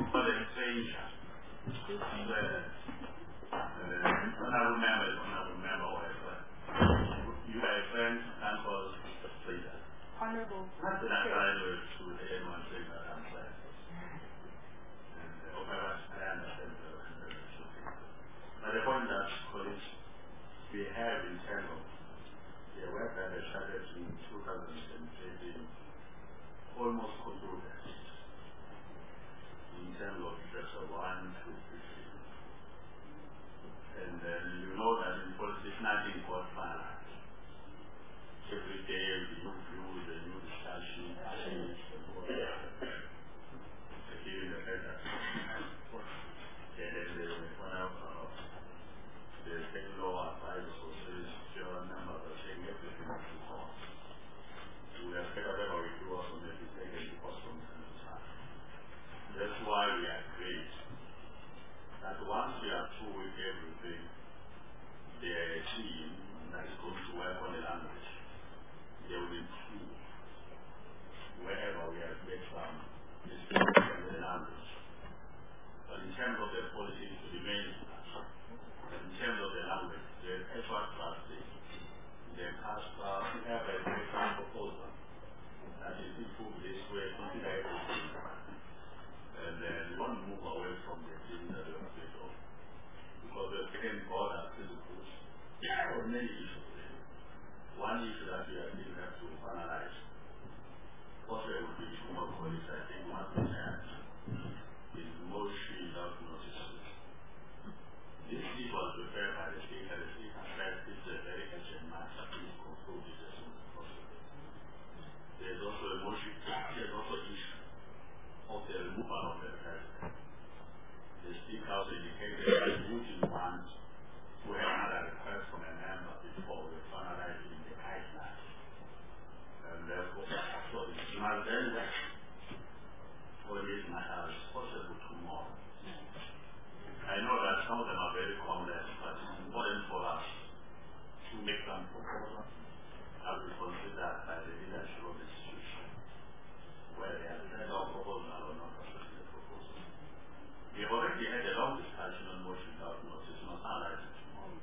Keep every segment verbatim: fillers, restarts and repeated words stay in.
But a stranger. The, uh, when I remember, when I remember what I said, you are a friend and was a stranger. Honorable. Not that I'm trying to to anyone saying that I'm friend. And uh, okay, I understand the but the point that colleagues we have in terms of the work that I started in two thousand eighteen almost concluded in terms of chapter one, two, three. And then you know that in politics nothing was finalized. Every day the new views, the new discussion, change, the board, giving the better. And then the one of the same law applies for your numbers are saying everything is too hard. We have better whatever we do also maybe take it because from time to time. That's why we agreed that once we are through with everything, the team that is going to work on the language, they will improve wherever we have made some mistakes in the language. But in terms of the policy to remain, in terms of the language, the actual trustee, the CASPA, we have a very proposal that is improved this way, consider everything. And then we want to move away from the things that we are afraid of. Because we are taking border principles for many issues. One issue that we are still have to finalize, also it would be more colleagues, I think, one thing that is mostly without notice. This issue was prepared by the state, and the state has said this is a very urgent matter, please conclude it as soon as possible. There's also a motion, there's also issue of the removal of the president. The Speaker House indicated that we would want to have another request from a member before we finalize it in the guidelines. And therefore, so it's not very well for this matter as possible tomorrow. I know that some of them are very complex, but it's important for us to make some proposals as we consider by the leadership of the institution, whether they are set our proposal or not accepting the proposal. We have already had a long discussion on motion without notice, not finalize it tomorrow.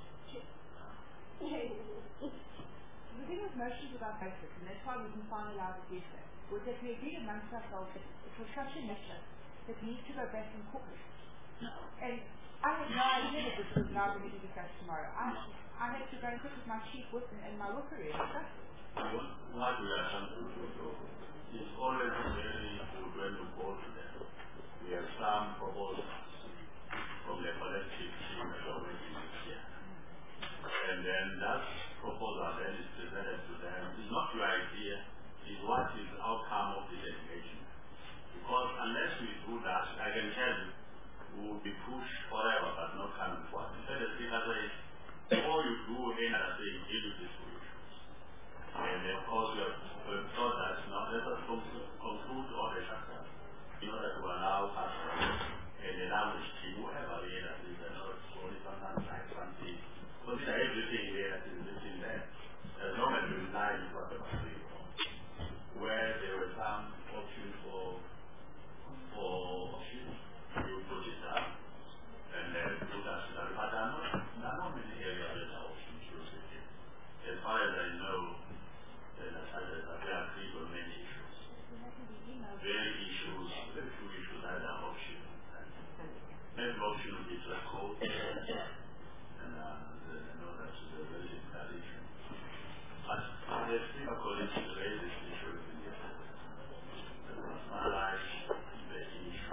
The thing with motions without notice, and that's why we can finalize it yesterday, was that we agreed amongst ourselves that it was such a matter that needs to go back in court. And I had no idea that this was now going to be discussed tomorrow. I, I had to go and sit with my chief whip and my whipper and discuss it. What we are trying to do is always very good when you go to them. We have some proposals from the collective team that are working here. And then that proposal then is presented to them. It's not your idea, it's what is the outcome of this engagement. Because unless we do that, I can tell you, we will be pushed forever but not coming forward. Instead of speaker says, before you do any other thing, deal with these two issues. And of course we have thought that now let us conclude all the chapters in order to allow us and the language team, whoever the other is, and not only sometimes like something, consider everything there that is written there. As long as you lie with what the country where there were some options for for options. You put it down and then put us down. But there are not, there are not many areas that are options used. As far as I know, then I said that they are agreed on many issues. Very issues, very few issues that are options. Every option is a code, and uh, the, I know that's a very difficult issue. But the speaker colleagues raised this issue in yesterday. Analyze the issue.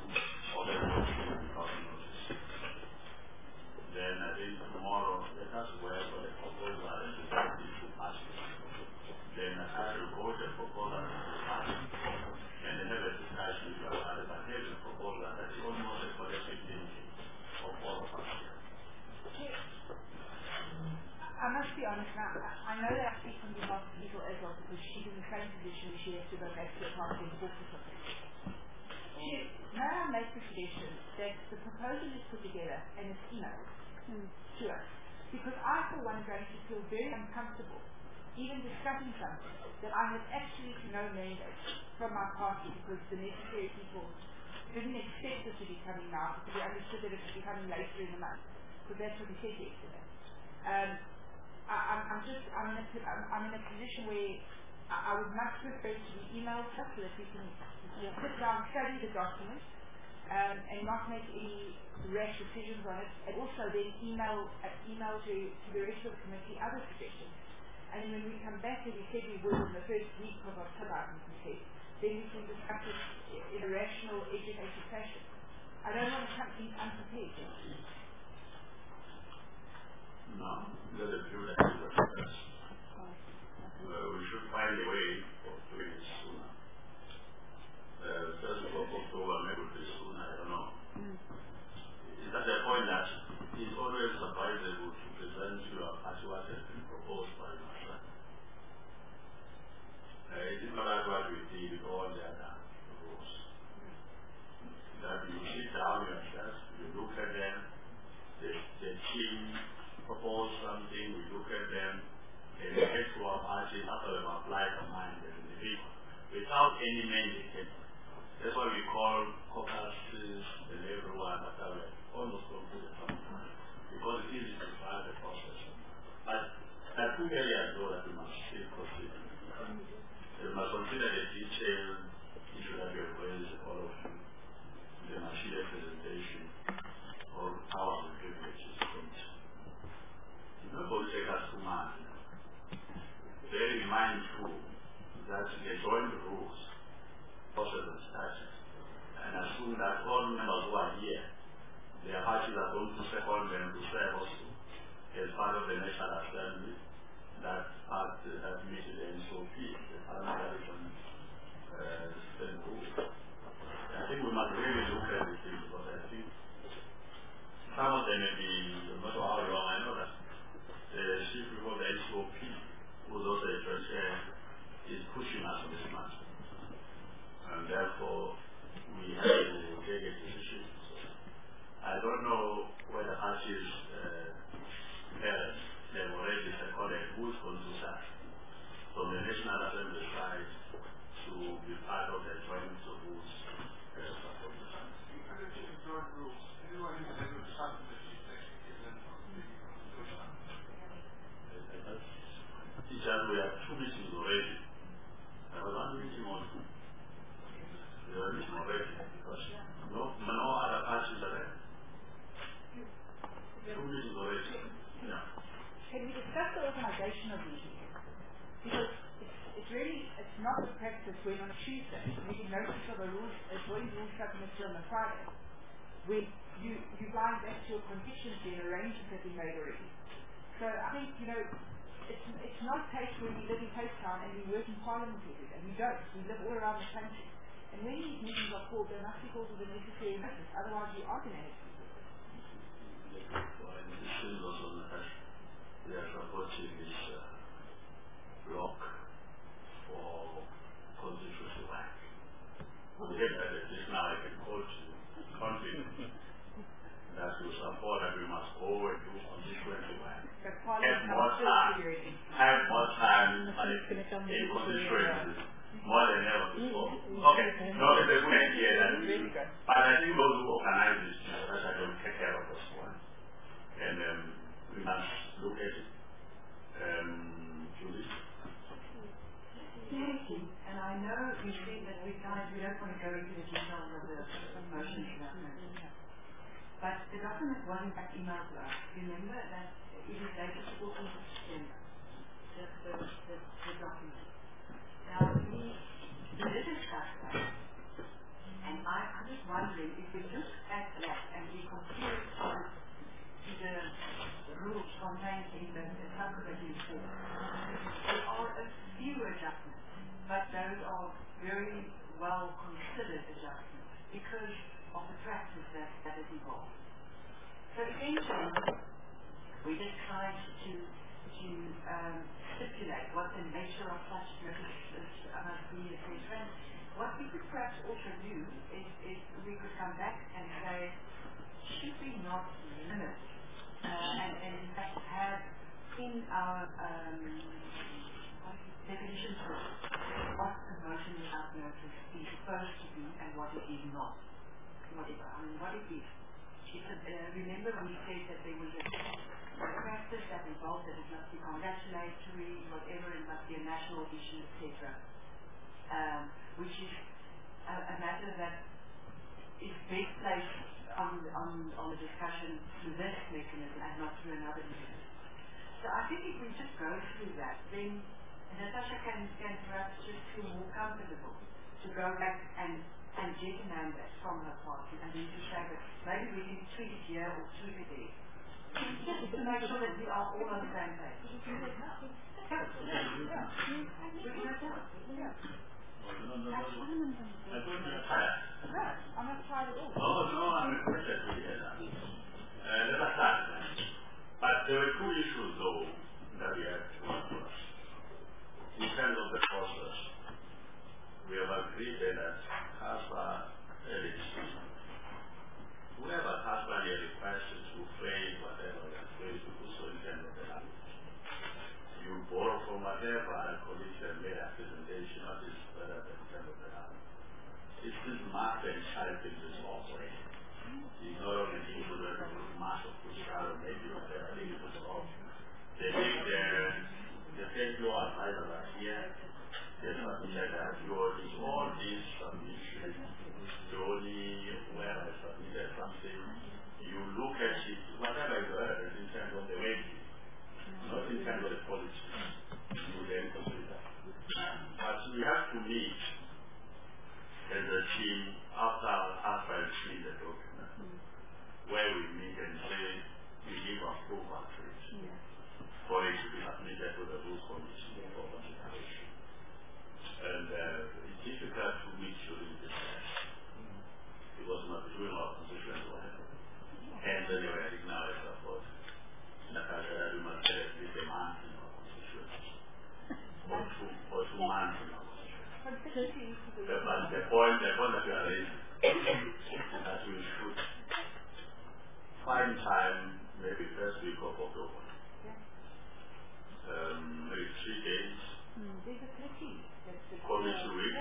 Then I think tomorrow let us work for the proposal and the issue passes. Then I will go to the proposal and the party and then have a discussion with your party, but here's a proposal that is almost a collective thinking of all of us here. I must be honest now, I know that I speak on behalf of Legal Israel because she's in the same position she has to go back to the party and talk to something. May I make the suggestion that the proposal is put together and it's emailed to us? Because I, for one, am going to feel very uncomfortable even discussing something that I have actually no mandate from my party because the necessary people didn't expect it to be coming now because we understood that it would be coming later in the month, because that's what we said yesterday. Um, I, I'm, I'm just, I'm in, a, I'm, I'm in a position where I, I would much prefer to be emailed so that we can yeah. sit down, study the document, um, and not make any rash decisions on it, and also then email, uh, email to, to the rest of the committee other suggestions. And then when we come back, as we said we would in the first week of October, then we can discuss it in a rational, educated fashion. I don't want to come in unprepared. No, let us do that. Uh, we should find a way of doing it sooner. Uh, first of October, maybe it will be sooner, I don't know. Mm. It's at the point that it's always advisable to present your party what has been proposed by your side. Uh, it is not that what we did with all the other rules. That you sit down yourself, you look at them, the, the team propose something, we look at them, and we get to our party after we've applied our mind as individuals, without any mandate. That's why we call caucuses and everyone after we almost concluded something, because it is to start the process. But there are two areas though that we must still proceed. We must consider the detail issue that we have raised, all of you, the material presentation, or powers and privileges. It's not going to take us too much. Very mindful that the joint rules, process and statutes, and assume that all members who are here, their parties are going to second them to serve also as part of the National Assembly. That part uh, that meets the N S O P, the Parliamentary uh, System rules. I think we must really look at these things, because I think some of them may be, no matter how long, I know that the chief of the N S O P, who is also a treasurer, is pushing us on this matter. And therefore, we have to take a decision. So I don't know whether parties, uh, parents, they have already recorded who is going to start from the National Assembly side to be part of the joint rules. Teachers, we have two meetings already. There was one meeting on the meeting already because no, no other parties are there. Two meetings already. Yeah. Can we discuss the organisation of these meetings? Because it's, it's really, it's not the practice when on a Tuesday we get notice of a rules, a joint rules subcommittee on a Friday, when you, you line back to your constituency and arrangements have been made already. So I think, you know, it's, it's not a case where we live in Cape Town and we work in Parliament every day. We don't. We live all around the country. And when these meetings are called, they must be called with the necessary notice. Otherwise you are going to have people. We are supporting this uh, block for constituency work. We have that it is now I can call to confidence that you support that we must go and do constituency work. Have more time, have more time in constituency, more than ever before. Okay, no, it's a good idea that we do. But I think those who organize this, that I don't take care of this one. And um, we must look at it. Um, Julie? Thank you. And I know we think that we guys, we don't want to go into the details of the motion document. But the document wasn't back emailed to us. Remember that it is dated fourteenth of September, the, the, the, the document. Now, we, we did discuss that. And I, I'm just wondering if we look at that and we compare it to the rules contained in the, the subcommittee report, there are a few adjustments, but those are very well considered adjustments because of the practice that, that is involved. So essentially, we just tried to, to um, stipulate what the nature of such notices must be, et cetera. What we could perhaps also do is, is we could come back and say, should we not limit uh, and, and in fact have in our um, definitions for what a motion without notice is supposed to be and what it is not. whatever. I mean, what it is. It's a, uh, remember we said that there was a, a practice that involved that it must be congratulatory, whatever, it must be a national issue, et cetera. Um, which is a, a matter that is best placed on, on, on the discussion through this mechanism and not through another mechanism. So I think if we just go through that, then Natasha can, can perhaps just feel more comfortable to go back and, and get a mandate from her party and then to say that maybe we can tweak it here or tweak it there. Just to make sure that we are all on the same page. We can do it now. No, no, no, no. I don't have time. No, I'm not tired at all. Oh, no, I'm impressed with it. Uh, let us start. But there were two issues, though, that we have to address. In terms of the process, we have agreed that CASPA elections, whoever CASPA requests to phrase whatever they are phrased to do so in terms of the language. You borrow from whatever and colleagues have made a presentation of this better than in terms of the language. It's this math and charity this operation. It's not only people that are mass of Pushkar or maybe whatever, I think it was wrong. They think the state law advisor last year, they submitted that your is all these submissions, the only where I submitted something, you look at it, whatever you heard in terms of the wages, not in terms of the policy, you then consider. But we have to meet as a team after after I see the document, where we meet and say we give approval to it, for it to be submitted to the rules committee for consideration. And uh, it's difficult to meet during this time. It was not doing our constituents or whatever. And then they were acknowledged support. Natasha, you must say at least a month in our constituents. Or two, or two months in our constituents. The, but the point, the point that we are raising is that we should find time, maybe first week of October. Um, maybe three days. Mm, there's a committee. Committee week.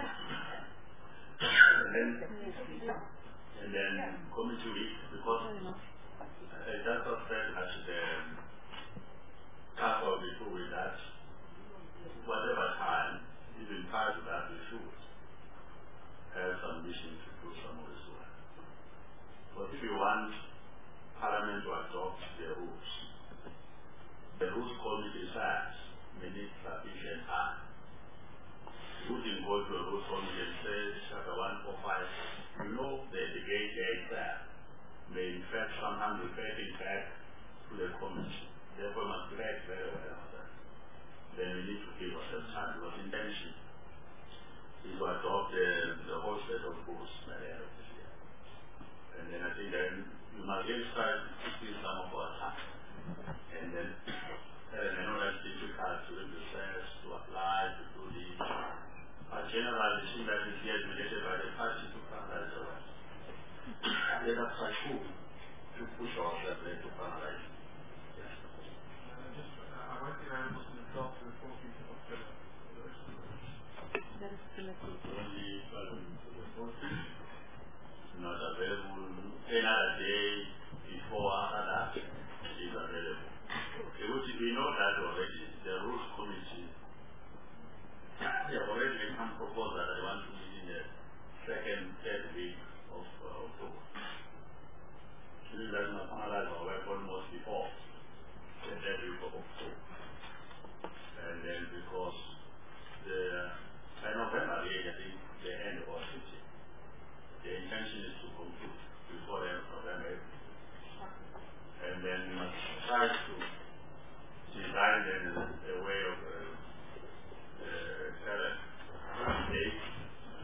And then, and then committee week, because uh, that's what said that the couple before with that, whatever time, even prior to that, we should have some mission to do some of this work. But if you want Parliament to adopt the rules, the rules committee says we need sufficient time. You wouldn't go to a rules committee and say, chapter one four five, you know the debate there is there. May in fact sometimes referring back to the committee. Therefore, must read very well on that. Then we need to give ourselves time, because intention is to adopt the, the whole set of rules by the end of this year. And then I think then we must then start to see some of our time. And then uh, I know that's difficult to read the process, to apply, to do this. But generally, the thing that is here related by the party to finalize the rest. Let us try to, to push ourselves there to finalize. Yes. Uh, just, uh, I won't be available to the twelfth to the fourteenth of October. That is committee. Only um, to the fourteenth. Not available. Another day before after that is available. Okay, which we know that already. The rules committee, they have already made some proposal that they want to meet in the second, third week of uh, October. This does not finalize our work almost before the third week of October. And then because the by November, I think the end of our city, the intention is to conclude before the end of November. And then we must try to design then a way of uh, uh, date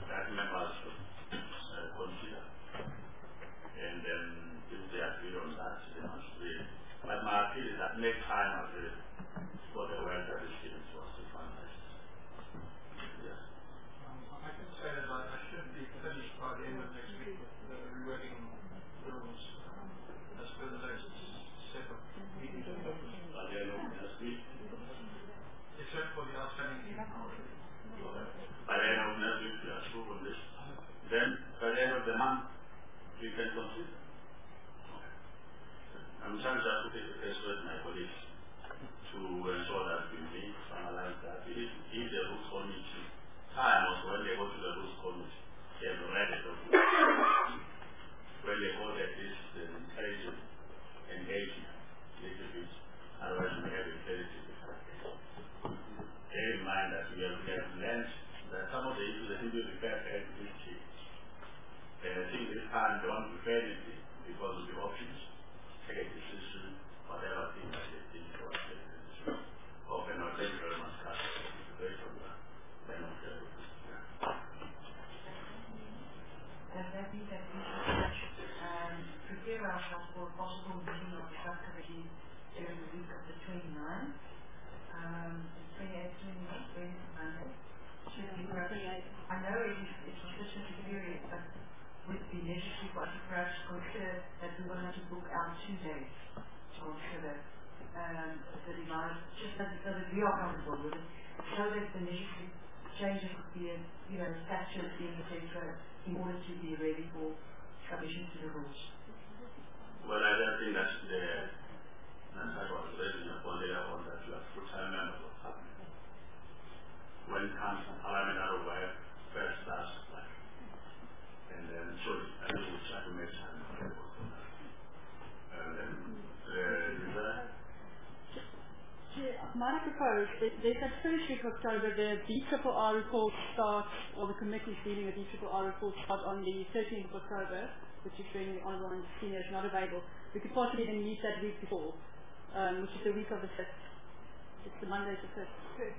we can consider. Okay. I'm trying just to take the case with my colleagues to ensure that we may finalize that. If, if the rules committee, time was when they go to the rules committee, they have read the document. When they go at this uh, intelligent engagement, little bit, otherwise we have a very difficult case. Bear in mind that we have, we have learned that some of the issues that we refer to this change. And I think this time they want to refer it because of the options, take a decision, whatever thing that they think for a decision. Okay, no, thank you very much, Carter. Very from that. Then I'll tell you. Does that mean that we should um, prepare ourselves for a possible meeting of the subcommittee during the week of the twenty-ninth? Um, twenty-eighth, twenty-ninth, Wednesday, Monday. I know it is it's a specific period, but would it be necessary for us to perhaps consider that we will have to book out two days to consider um, the demand, just so that we are comfortable with it, so that the necessary changes could be, a, you know, statute being et cetera, in order to be ready for submission to the rules. Well, I don't think that's the, that's I was raising upon later on that you are full-time members of Parliament. When it comes to parliamentary work, first starts like, and then surely, I think we'll try to make time available for that. And then, uh, is that? Might I propose that there's that first week of October, the D R R R report starts, or the committee's dealing with D R R R report starts on the thirteenth of October, which is when the Honourable and Senior is not available. We could possibly then meet that week before, um, which is the week of the fifth. It's the Monday the fifth. Good.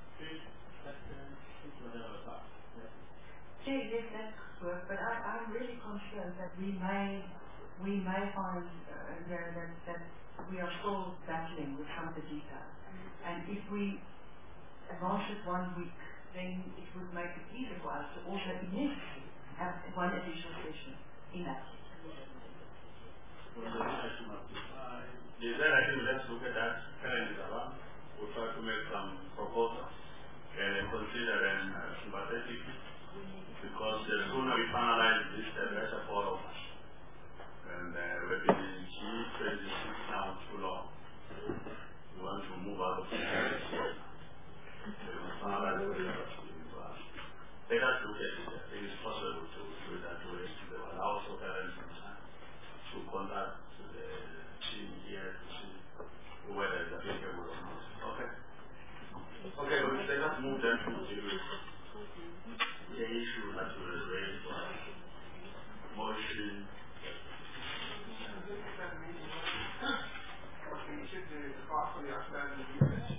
Yeah, yes, that could work, but I, I'm really concerned that we may, we may find uh, that, that, that we are still battling with some of the details. And if we advance it one week, then it would make it easier for us to also immediately have one additional session in that. Well, is there, I think let's look at that calendar around. We'll try to make some proposals and then consider them uh, sympathetically, because the sooner we finalize this, the better for all of us. And uh, we've been in G twenty-six now too long. We want to move out of the area. So we must finalize the better. Let us look at it. I think it's possible to do that way. They will allow also parents in time to contact the team here to see whether it's applicable or not. Okay? Okay, well, let us move them to the, the issue that we raised for motion. We should do the part for the outstanding units.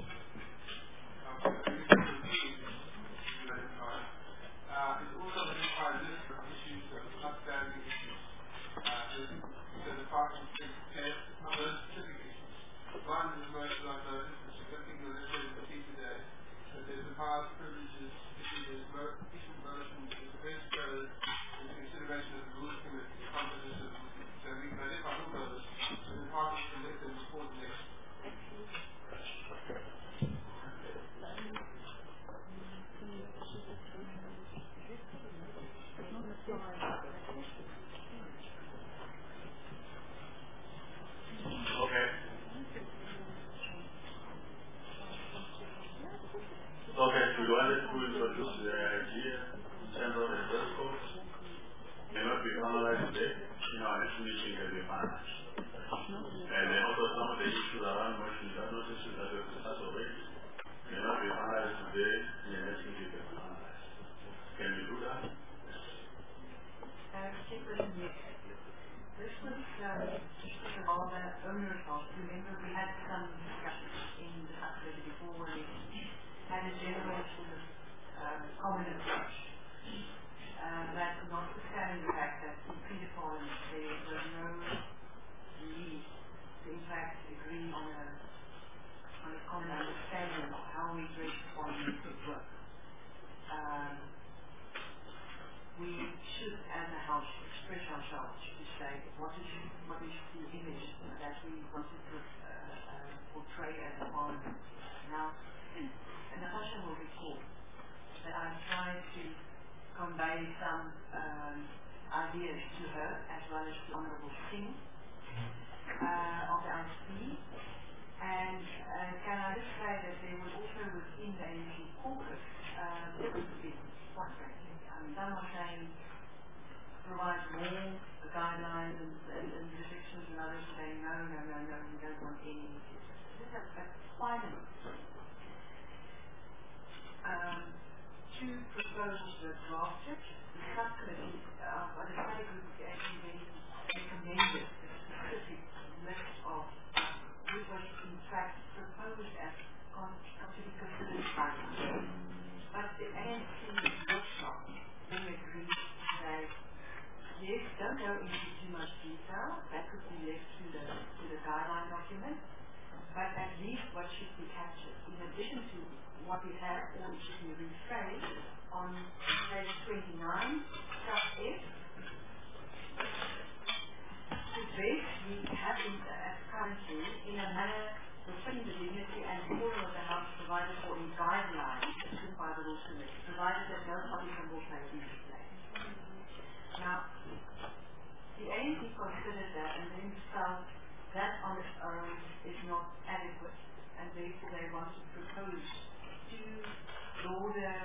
Uh, it also identifies a list of issues, of outstanding issues. Uh, so the department can test on those specific issues. One is the most I've noticed, which is looking at the list of the today, that there's the powers, privileges, issues, issued motions, there's the best code, and consideration of the rules committee, the composition of the rules committee. So we can identify all those, so the department can let them report the next. Okay. Okay, so you wanted to introduce the idea in terms of the dress code. May not be finalized today. You know, our next meeting can be finalized. And then also some of the issues around motion, that not issues that we have discussed already. May not be finalized today. In the next meeting can be finalized. Can we do that? Uh, particularly, this was uh, all the owners of, remember we had some discussions in the subcommittee before where we had a general sort of uh, common approach. Uh, that notwithstanding the fact that in previous parliaments there was no need to in fact agree on a, on a common understanding of how we address the parliament could work. Um, we should, as a house, express ourselves to say what is, what is the image that we wanted to uh, uh, portray as a parliament. Now, and Natasha will recall that I've tried to convey some um, ideas to her, as well as to Honourable Singh uh, of the I S P. And uh, can I just say that there was also within the A N C caucus uh, different positions, quite frankly. I mean, some are saying provide more guidelines and, and, and restrictions, and others are saying no, no, no, no, we don't want any. This is a final. Um, two proposals were drafted. The subcommittee of uh, the study group actually recommended a specific list of which was in fact proposed as to be considered guidelines. But the A N C workshop, they agreed that yes, don't go into too much detail, that could be left to the, to the guideline document, but at least what should be captured, in addition to what we have, or it should be rephrased on page twenty-nine, sub F. To this, we have in, uh, currently, in a manner befitting the dignity and order of the House provided for in guidelines issued by the Rules Committee, provided that no public will play these displays. Now, the A N C considered that and then felt that on its own is not adequate, and therefore they want to propose two broader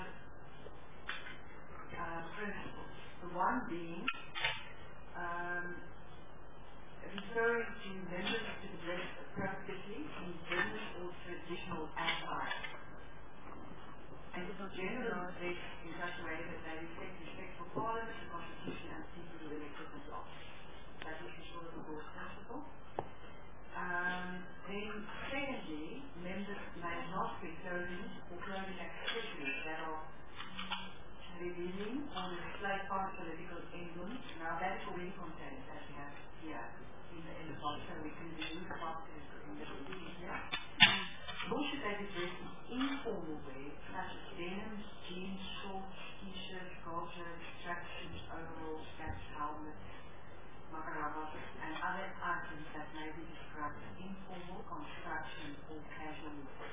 uh, principles. The one being um, referring to members to the dress appropriately in business or traditional attire. And generally dress in such a way that they reflect respect for Parliament, the Constitution, and people who elected them to office. That is for sure the broad principle. Um, then secondly, members may not wear clothing or clothing accessories that are revealing or display past political emblems. Now that is already contained as we have here in the in the box, so we can remove the past political emblems here. Nor should they be dressed in informal wear, such as denims, jeans, shorts, t-shirts, colters, tracksuits, overalls, caps, helmets, macarabas, and other items that may be described as informal, construction, or casual wear.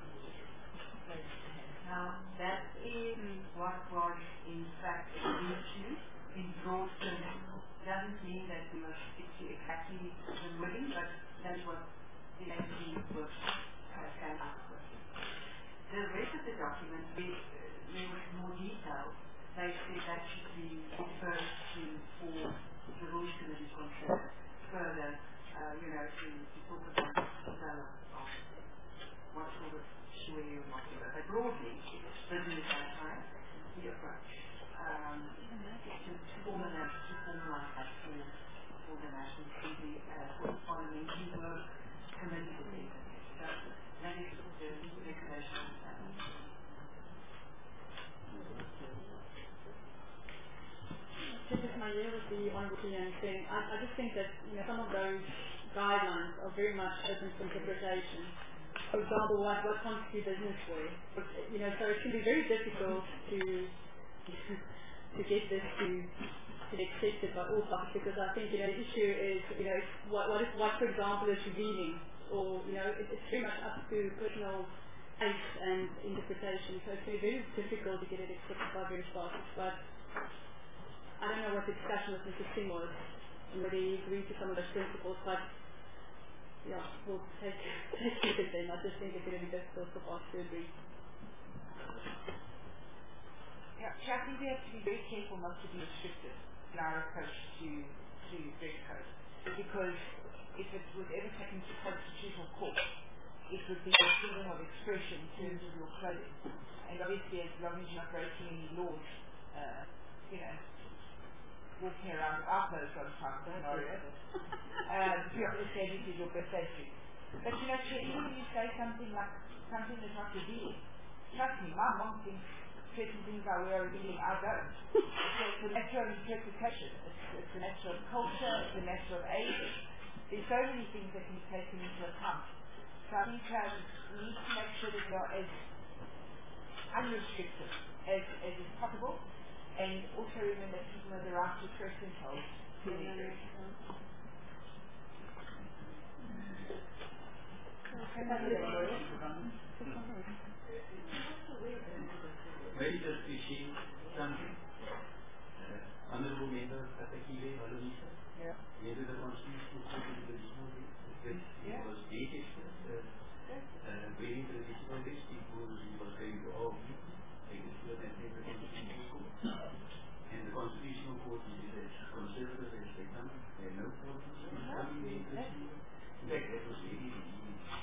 Now, that is what was in fact agreed to in broad terms. Doesn't mean that we must stick to exactly the wording, but that's what the A N C workshop uh, came up with. The rest of the document, there was more detail. They said that should be referred to for the Rules Committee concerned further, uh, you know, to, to talk about the, uh, what sort of swear and whatever. But broadly, it's business attire, the approach, um, to, to formalize, to formalize that for, for the National Assembly, uh, for the Parliamentary work committee. So that is the regulation of that. Just as my year with the Honourable Singh thing, I, I just think that you know some of those guidelines are very much open to interpretation. For example, what, what constitutes business wear? You know, so it can be very difficult to to get this to to be accepted by all parties, because I think you know the issue is you know what what, is, what for example is revealing, or you know it, it's very much up to personal taste and interpretation. So it's very difficult to get it accepted by various parties, but I don't know what the discussion with Mister Singh was, and whether he agreed to some of those principles, but yeah, we'll take, take it then. I just think it's going to be difficult for us to agree. Yeah, I think we have to be very careful not to be restricted in our approach to, to dress code, because if it was ever taken to constitutional court, it would be a freedom of expression in terms of your clothing. And obviously, as long as you're not breaking any laws, uh, you know, walking around with our clothes on time scenario, um, you understand this is your birthday suit. But you know, even when you say something like something that's not revealing, trust me, my mom thinks certain things I wear are revealing, I don't. So it's a matter of interpretation, it's, it's a matter of culture, it's a matter of age. There's so many things that can be taken into account. So I think um, we need to make sure that we are as unrestricted as, as is possible. And also remember that people have the right to express themselves through their dress. Maybe just to change something. Uh, honourable members, at whether the constitutional court is traditional which Yeah. was dated uh, uh, very traditional which because he was going to argue against the constitutional court. And the constitutional court is as conservative as they come. There are no problems. In fact, that was very easy.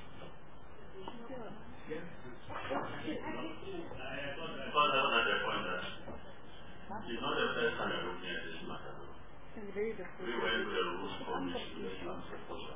Yeah. Because that's another point that it's not the first time I'm looking at this matter. We went to the rules commission with some proposal.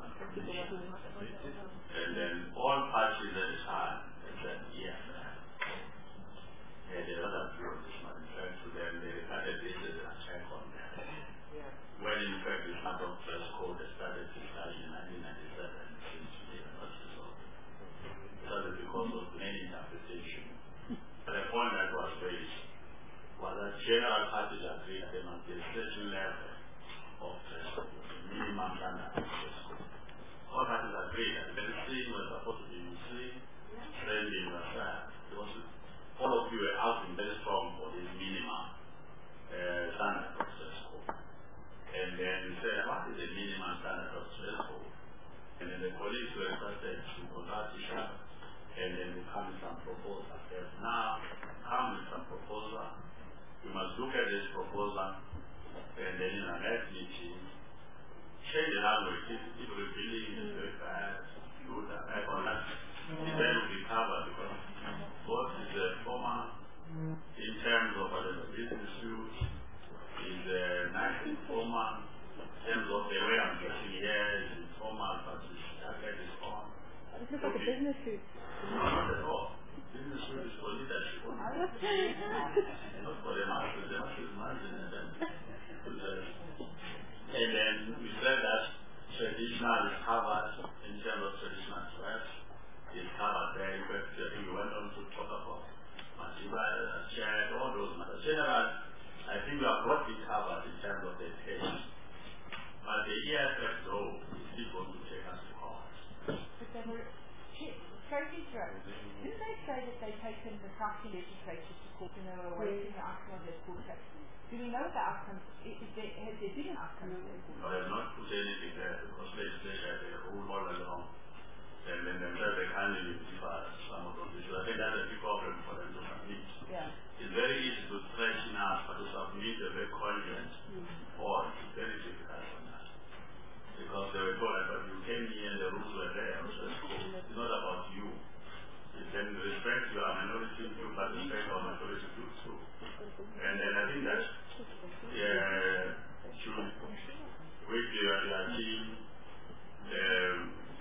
And then all parties at the time said yes. And they were not sure this matter. In fact, to them, they regarded this as an attack on them. When in fact this matter of first code started to start in nineteen ninety-seven, since we were not resolved. Because because of many interpretations. But the point that was raised was that general parties agreed that there must be a certain level of threshold, a minimum standard of threshold. All parties agreed that the thing was supposed to be Muslim, trending was that. All of you were asking very strong for this minimum uh, standard of threshold. And then we said, what is the minimum standard of threshold? And then the police were started to conduct each other. And then we come with some proposal. There's now come with some proposal. We must look at this proposal and then in our next meeting change the language. If people are feeling is very bad, do that, I call that. Then will be covered because both is a former in terms of whatever business use, is a nice informal in terms of the way I'm getting here, is informal, but the target is on. It looks like a business suit. No, not at all. Business suit is for leadership. Not for the masses. The masses margin and then and then we said that traditional is covered in terms of traditional dress. Is covered there. But I think we went on to talk about material, chair, all those matters. General, I think we have got it covered in terms of the education. But the E S F though is still going to take us to court. But they were, sorry to interrupt, didn't they say that they've taken the county legislature to court and they were awaiting the outcome of their court case? Do we know the outcome? Is there, has there been an outcome of their court case? No, they have not put anything there because legislature has a rule all along. And then themselves they can't even differ some of those issues. I think that's a big problem for them to submit. Yeah. It's very easy to stretch enough, but to submit a very cogent mm-hmm. or it's very difficult for that. Because they were told that but you came here and the rules were there, which was cool. It's not about you. You can respect your minority view, but respect our majority view too. And then I think that uh, should with your, your team, um,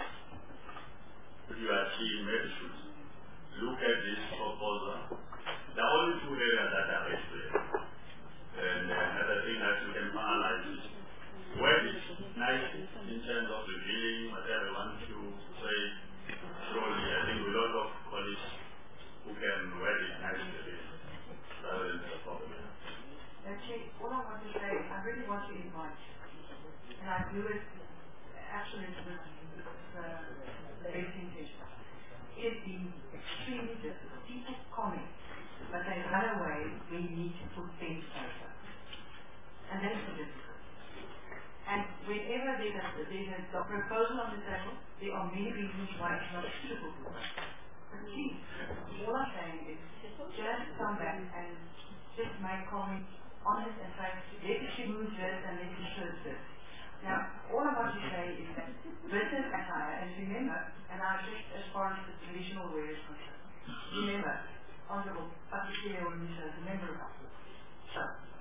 your team maybe should look at this proposal. The only two areas that are raised and uh, another thing that you can analyze is where it's nice in terms of revealing whatever you want to say. Surely, I think a lot of colleagues who can wear it nicely rather than the problem. Actually, all I want to say is I really want to invite, and I do it absolutely with uh, the best intention. It has been extremely difficult. People comment, but they run away when you need to put pen to paper. And that's the difficult. And whenever there's a, there's a proposal on the table, there are many reasons why it's not suitable for us. But please, all I'm saying is just come back and just make comments on it and say, let's move this and let's shirt this. Now, all I want to say is that business attire, and remember, and I just as far as the traditional wear is concerned, remember, Honorable Patricia Olisa is a member of our court. So,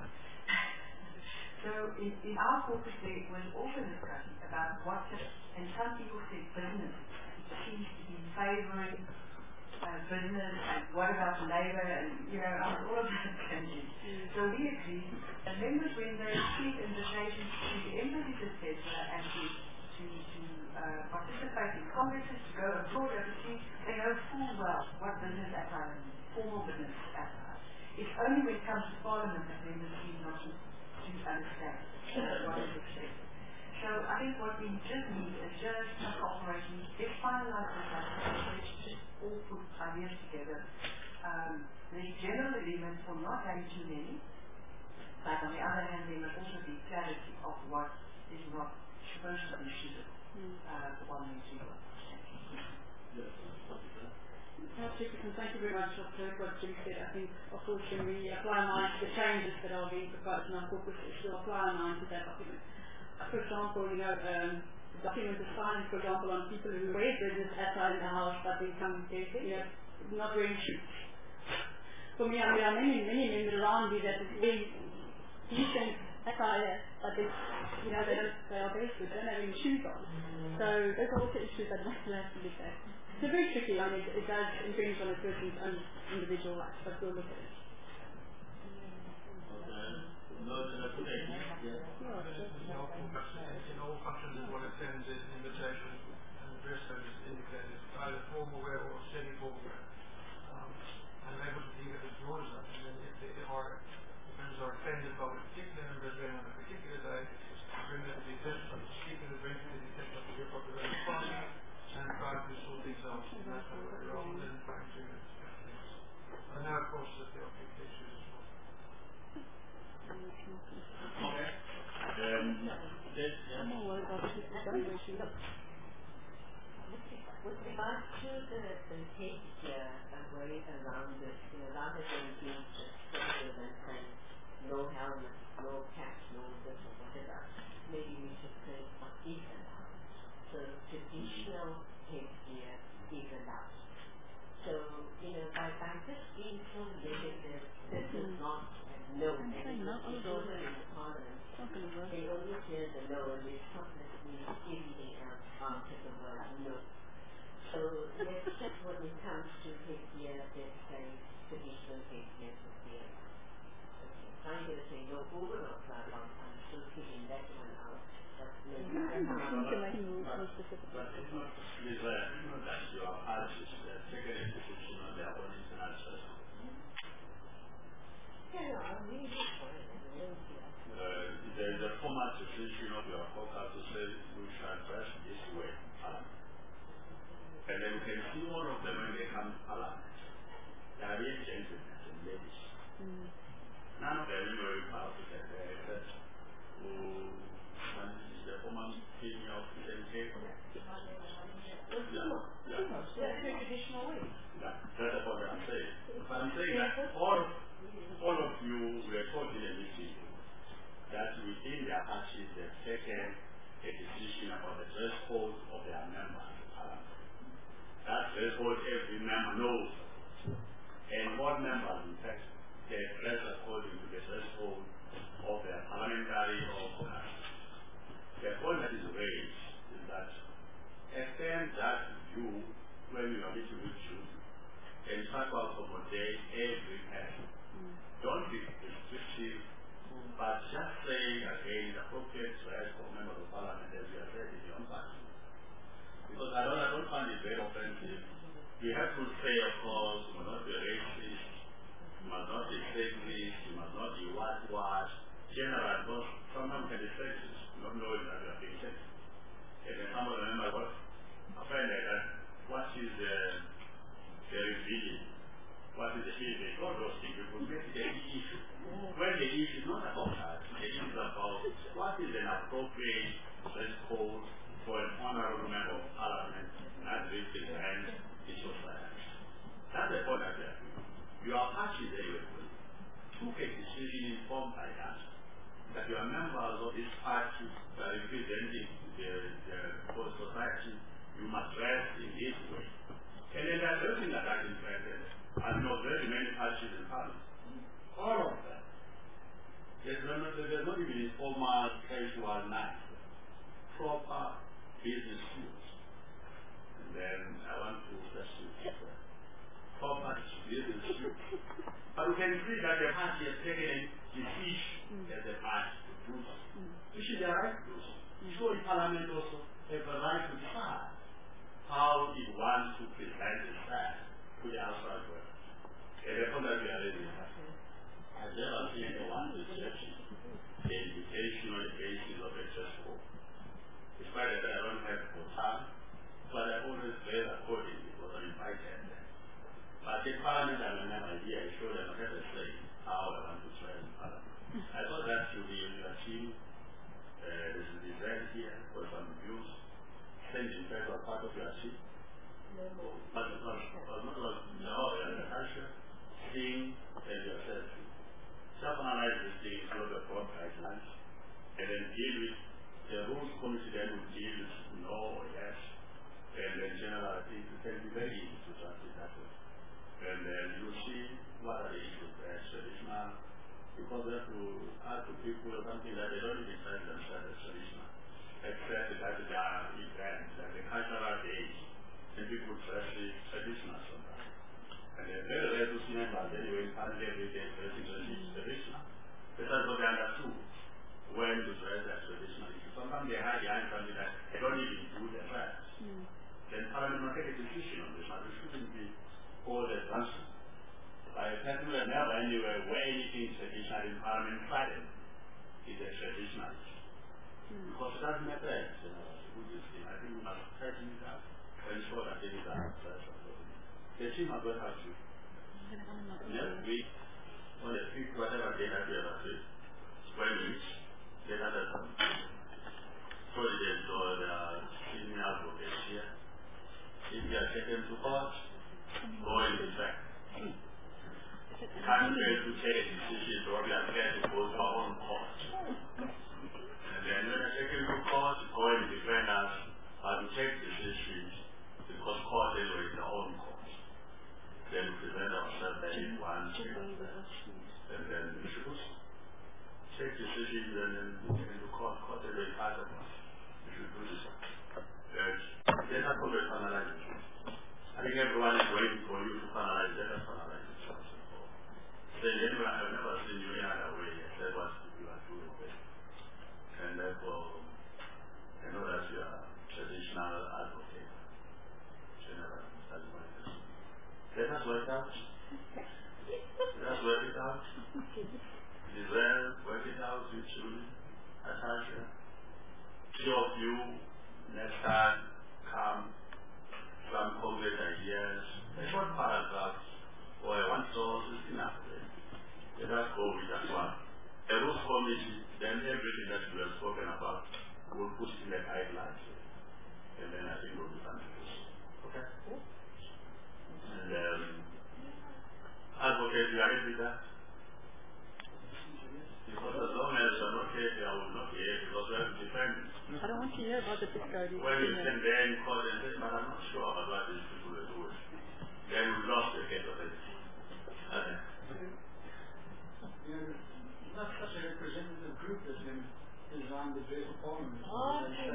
so in, in our caucus there was also discussion about what, to, and some people said business seems to be favouring uh, business, and what about labour, and you know, all of that changing. So we agreed, and members when they received invitations to the embassies, et cetera, and to, to, to uh, participate in congresses, to go abroad overseas, they know full well what business attire means, formal business attire. It's only when it comes to Parliament that members seem not to, to understand uh, what is expected. So I think what we just need is just some cooperation. Let's finalize this attire. Let's just all put ideas together. Um, there's general agreement for not having too many, but on the other hand, there must also be clarity of what is not approach the issue uh, the one needs to be. Thank you very much for what Jim said. I think, of course, when we apply our mind to the changes that are being proposed in our corporate, we should apply our mind to that document. Uh, for example, you know, um, the document is signed, for example, on people who wear business outside in the house, but they come, you know, not wearing shoes. For me, I mean, there are many, many men around me that wear decent attire, but they, you know, they don't, they are barefoot, they don't have any shoes on. So those are also issues that must have to be there. It's very tricky. I mean, it, it does infringe on a person's own individual rights, but we'll look at it. In all countries, what it sends is an invitation, and the dress code is indicated either formal wear or semi-formal wear. Um, and they wouldn't leave it as broad as that. And then if they are, defenders are offended by a particular number of men on a particular day, bring them to the attention of the speaker, to bring them to the attention of the Republican Party, and try to sort things out. And that's what we're wrong than trying to and now, of course, that there are big issues as well. Okay. Um, this, um, with regard to the, the case here, uh, way around this, you know, rather than being just structured and saying no helmet, no cap, no this or whatever, maybe we should say what even out. So traditional case here even out. So, you know, by, by just being so negative, this is not a no, and it was over in the Parliament. They only hear the no, and they stop listening to everything else after the word no. So let's check when it comes to case here, let's say traditional case here to here. Okay, I'm going to say no overall problem, I'm still keeping that one out. But maybe I but it's not really that, you know, that you are artists that take a decision on their own international. Yeah, no, I'm really fine. Uh, there is a formal decision of your forecast to say you shall dress this way. And then you can see all of them when they come to Parliament. They are really gentlemen and ladies. Mm. None of them, you know, you have to get there except who is the former king of the table. Yeah, yeah. That's a traditional way. Yeah, that's what I'm saying. But I'm saying that all, all of you were told in a meeting that within their parties they've taken a decision about the dress code of their members. That threshold every member knows. And all members, in fact, they dress according to the threshold of their parliamentary or caucus. The point that is raised is that extend that you, when you are meeting with children, and try to accommodate every person. Mm. Don't be restrictive, but just say again the appropriate dress for members of parliament as you have said in your own party. Because I don't, I don't find it very offensive. We have to say, of course, you must not be racist, you must not be sexist, you must not be whitewashed. General, because sometimes can be sexist, not knowing that you are being sexist. And then some of the members what offend like that. What is the the revealing? What is the issue? All those things because make it an issue. When the issue is not about that, the issue is about what is an appropriate dress code for an honorable member of parliament that represents the society. That's the point that you are parties anyway. Took a decision informed by that, that you are members of this party that representing the, the whole society, you must dress in this way. And then there's everything that that is present. I know very many parties in parliament. All of them. There's not, there's not even informal, casual night. Proper business suits. And then I want to pursue proper business suits. But we can see that the party has taken a decision mm. as a party to do so. Mm. Which is their right to do so. Mm. So the parliament also has a right to decide how it wants to present itself to the outside world. And the point that we are raising, I've never seen one researching the invitation on the basis of a just code. Despite that I don't have the time, but I always read accordingly because I'm invited there. But the parliament I'm a member here, I showed them let us say how I want to try in parliament. I thought that should be in your team. Uh, this is the event here, because I'm changing that was part of your sheet. But it was, was not was no, the culture, seeing, and yourself. Self-analyze these things, look at broad guidelines, and then deal with the rules committee then will deal with no, yes, and then general things. It can be very easy to translate that way. And then you see what are the issues there, traditional, because they have to ask to people something that they don't even tell themselves as traditional, except that they are events, like the cultural days, and people dress it traditional sometimes. And they're very rare to see members anyway, family every day dressing traditional. But that's what they understood when to dress as traditional. Sometimes they hide behind something that they don't even do their dress. Mm. Then Parliament will take a decision on this, but it shouldn't be all the function. I personally have never anywhere where anything traditional in Parliament Friday is a traditional. Mm. Because it doesn't matter, you know, I think we must tighten it up to ensure that things are dressed. The team are going to have to. Next week, on the fifth, whatever day that we have to, square minutes, they got that one. So they saw the senior advocates here. If they are taken to court, go in the track. Can't fail to take a decision, or we are scared to go to our own court. And then when they're taken to court, go and defend us, and take decisions, because court anyway is our own court. Then we present ourselves as one, and then we should take decisions, and then take into court, court is very part of us. We should do this. Let us always analyze it. I think everyone is waiting for you to analyze it. Let us analyze it. So anyway, I have never seen you in other way except what you are doing there. And therefore, I know that you are a traditional advocate. General, that's my question. Let us work out. Let us work it out. Israel, work it out with children, Natasha. Two of you, next time, come, some concrete ideas, a short paragraph, or a one source is enough. Let us go with that one. A rules committee, then everything that we have spoken about, we'll put in the guidelines. And then I think we'll be done with this. Okay? And um, advocate, you are ready with that? Because as long as you're not here, I will not be here because we have to defend it. I don't want to hear about the discarding. When you stand there in court and say, but I'm not sure about what these people are doing, then we lost the case of it. Okay. You're not such a representative group that's been designed the best parliament. Oh, okay.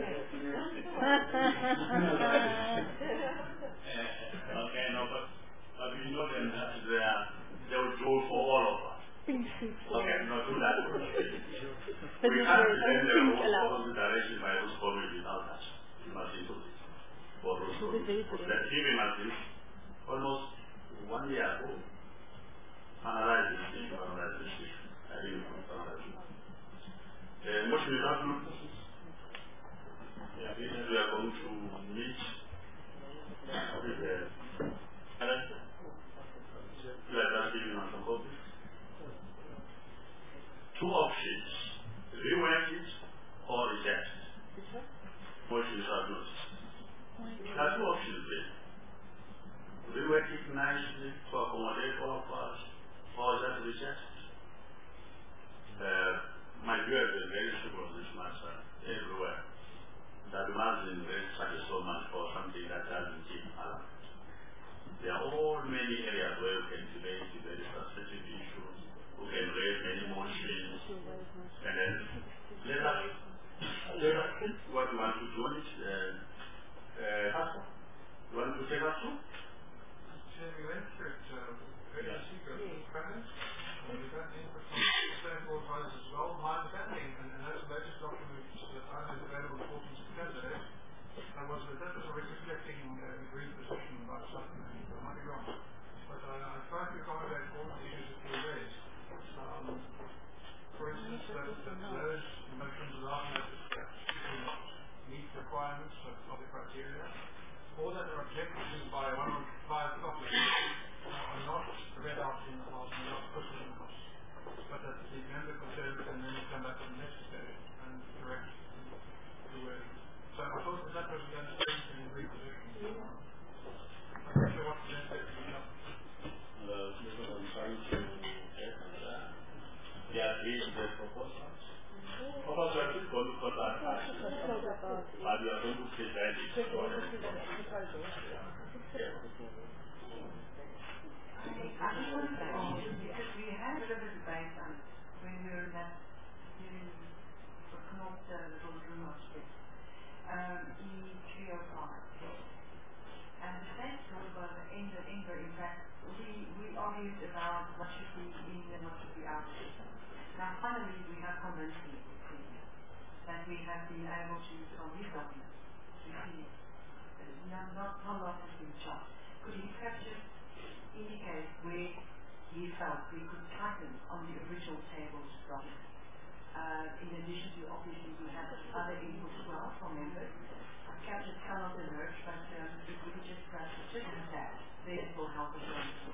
Okay, no, but, but you know them that they, are, they will do for all of us. Okay, no, do that. We can't present the rules the direction by rules committee without that. You must include it. For rules committee. That giving us this almost one year ago. Analyze this issue, analyze this issue. I think we can analyze it. The motion is not good. Yeah, we are going to meet with the Alan. Let us give him some copies. Two options, rework it or reject it. Motions are good. There are two options there. Rework it nicely to accommodate all of us, or just reject it. Uh, my view has been very simple on this matter everywhere. That demands invested so much for something that doesn't keep Parliament. There are all many areas where you can debate very sensitive issues. Who can raise many motions, and then let us, let us what you want to do it, uh, uh, you want to take us through? Chair, we went through it, uh, very secret, present, and we got input from Senate advisors as well. My understanding, and, and that's the latest document that I have available fourteenth September, uh, was that that was already reflecting uh, agreed position about something. I might be wrong. But uh, I tried to accommodate all the issues that were raised. Um, for instance, that, that those motions allow notice that people meet requirements of, of the criteria, or that are objected to by one of five topics are not read out in the House and not put in the House, but that the member considers and then come back to the next stage and correct the wording. So I thought that that was a we are going to present it to our proposal. yeah. I just wanted to ask, because we had a bit of a debate on when we were in that new, not the little room upstairs, um, E three oh five. And the state talked about the end of England. In fact, we, we argued about what should be in and what should be out. Now, finally, we have convinced him that we have been able to, from his documents, to see not, not how long has been shot. Could he perhaps just indicate where he felt we could tighten on the original tables document? Uh, in addition to, obviously, we have other input as well from members. I've captured some of the notes, but um, if we could just perhaps just have that, then it will help us understand.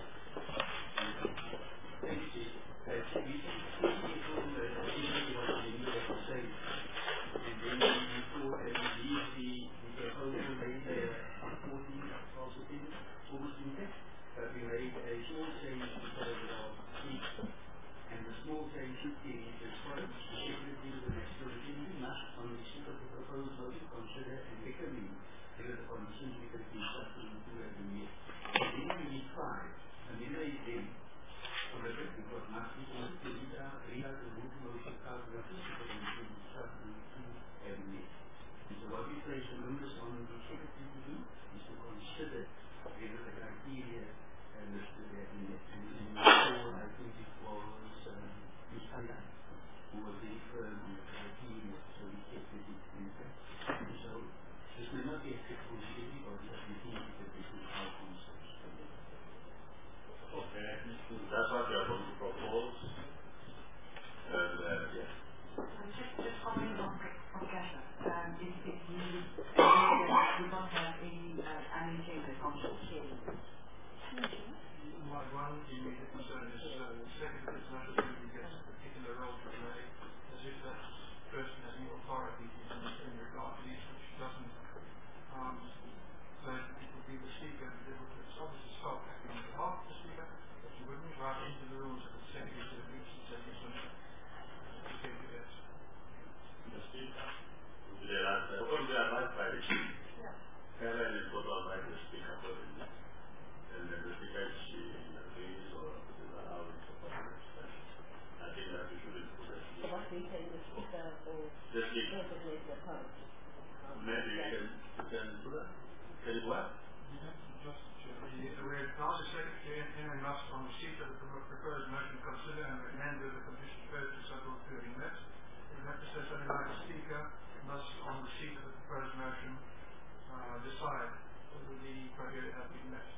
Thank you. Uh, so we can see from the history of the new legislation, and then we thought that we leave the, the proposal made uh, on fourteenth of September, August twenty-fifth, but we made a small change to paragraph three. And the small change should be as follows: the Secretary of the National Assembly must, on receipt of the proposed motion, consider and recommend whether the conditions we have been suffering to have been met. Then we need five, and then they then for the because must be ordered to read out, read out the root motion paragraph six of the conditions we suffering to have been met. And so what we place the members on the Secretary to do is to consider whether the criteria uh, listed there in it. And in the four, I think it was Miz Ayla, who was very firm on the criteria, so we kept it in fact. So this may not be acceptable to everybody, but we think that this is our concept. Okay, that's what we are going to propose. And uh, yes. Um, just, just commenting on Professor, um, if, if we uh, we don't have any uh, unintended consequences. My one immediate concern is uh, the Secretary of the National Assembly gets a particular role to play, as if that person has any authority in, in regard to these, which doesn't. Um, so it would be the Speaker, it would obviously start acting on behalf of the Speaker, but you wouldn't write into the rules that the Secretary to the Greeks and say, listen, you can do this. The Speaker, they are, well, they are right by the Chief. Caroline is total by the Speaker for the and then the Speaker is she agrees or is allowed to perform expression. I think that we should include the Speaker. So what do you say, the Speaker or The Speaker. designate the post? Maybe you can, you can do that? Can it work? Just where it tells the Secretary in and must on receipt of the proposed motion consider and recommend whether the conditions first acceptable to be met. You have to say something like the Speaker must on receipt of the proposed motion uh, decide whether the criteria have been met.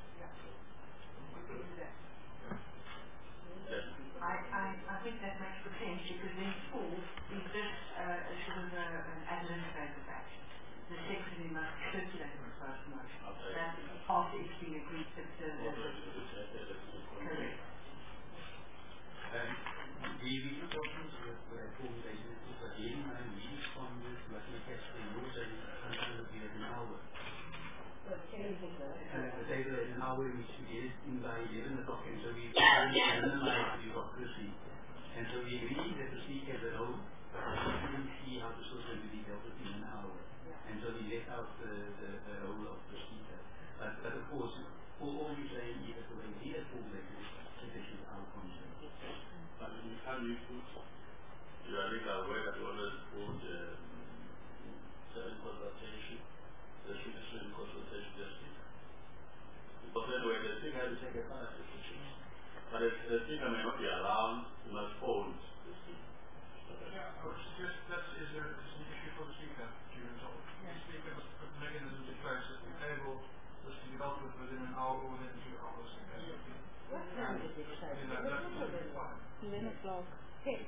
I, I, I think that makes good sense because then four is just uh, sort of a, an administrative action. The Secretary must circulate the proposed motion. That after it's been agreed that the correct. Um, the review documents were, were a formulation of but then I responded to what we had in rules and until we had an hour. So it's changing the Uh, the table had an hour which we did it in by eleven o'clock, and so we minimized the bureaucracy. And so we agreed that the Speaker had a role, but we couldn't see how this was going to be dealt with in an hour. And so we left out the, the, the role of the Speaker. But, but of course, all, all we say is that the way we had formulated is sufficient our concept. But you can't use food. You are legal way that you always put um, certain consultation, the citizen consultation the Speaker. Because anyway, the Speaker has to take a part of the decision. But if the Speaker may not be allowed, you must hold the Speaker. Yeah, I would suggest that is, a, is an issue for the Speaker to resolve. The Speaker must put mechanisms in place that enable this to be dealt with within an hour or within two hours. what time did you say? You know, that's absolutely fine. eleven o'clock. Yes.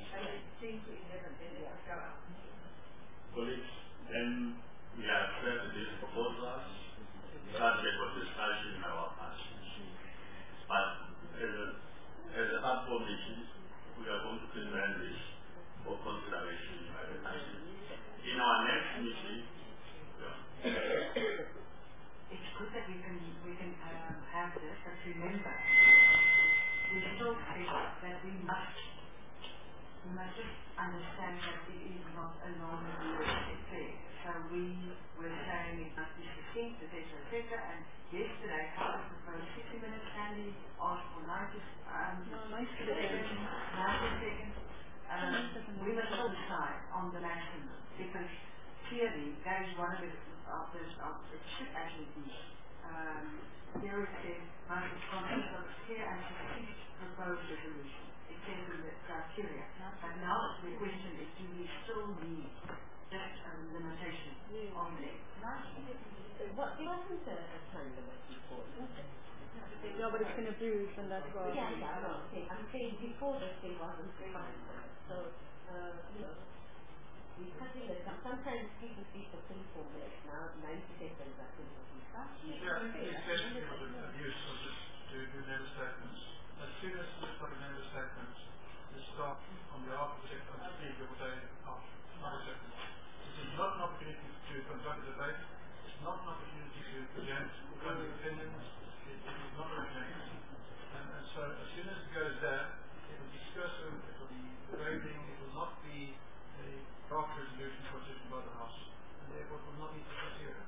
Colleagues, then we have accepted this proposal, subject of discussion in our party. But as a, as a platform issue, we are going to present this for consideration by the party. In our next meeting, we were saying it must be succinct, et cetera, et cetera, and yesterday, I proposed sixty minutes, Sandy asked for ninety, um, No, ninety seconds. seconds. ninety seconds. Um, we must all decide on the maximum, because clearly, that is one of the, of the, of, it should actually be, um, here it says, must consist of a clear and succinct proposed resolution. It says in the criteria. But now the question is, do we still need that um, limitation yeah. on there? What wasn't a, a time limit before, isn't it? Yeah, but it's been abused and that's why. Yeah, yeah, no, okay. I'm saying before this there wasn't a time limit. So, uh, you know, we're cutting it down. Sometimes people speak for twenty-four minutes. Now, ninety seconds, I think, will be fast. Yeah, I think the suggestion was an abuse of this to do member statements. As soon as it's like a member statement, you start on the after second of the speaker will say after second. This is not an opportunity to conduct a debate. It's not an opportunity to present own opinions. It, it is not a debate. And, and so as soon as it goes there, it will be discursive, it will be debating, it will not be a draft resolution position by the House. And therefore it will not need to be serious.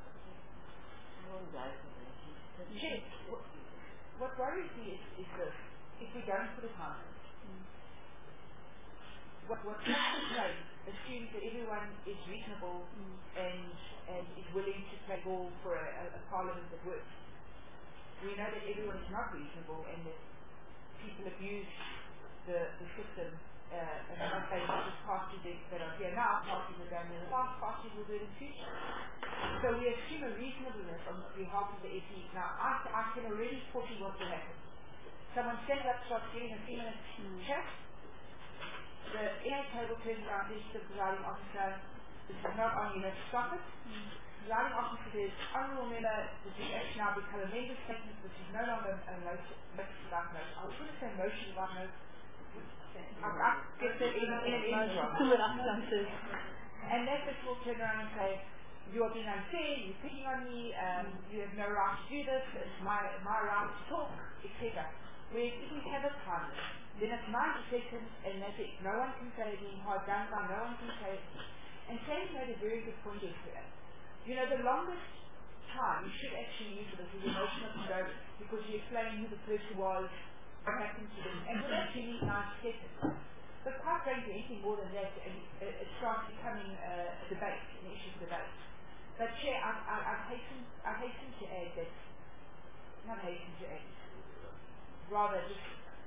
Chair, what, what worries me is, is this. If we don't put a time limit, mm. what what happens place assumes that everyone is reasonable mm. and and is willing to play ball for a, a, a parliament that works. We know that everyone is not reasonable and that people abuse the, the system uh, and I'm not saying that just parties that are here now, parties are going in the past, parties will do it in the future. So we assume a reasonableness on behalf of the F E. Now I, I can already foresee what will happen. Someone stands up, starts giving a few minutes mm. chat. The N A table turns around, says to the presiding officer, this is not on, you have to stop it. Mm. The presiding officer says, honourable member, this is actually now become a member statement, this is no longer a motion without note. I was going to say motion without note. I, I get that in, in an end wrong. And that just will turn around and say, you are being unfair, you're picking on me, um, mm. you have no right to do this, it's my, my right to talk, et cetera. Where if we have a time limit, then it's ninety seconds and that's it. No one can say being hard done by, no one can say it. And Sandy made a very good point yesterday. You know, the longest time you should actually use for this is the motion of condolence, because you explain who the person was, what happened to them, and would actually need ninety seconds. But quite frankly, anything more than that, and it, it starts becoming uh, a debate, an issue for debate. But Chair, I, I, I hasten, I hasten to add that, not hasten to add, rather just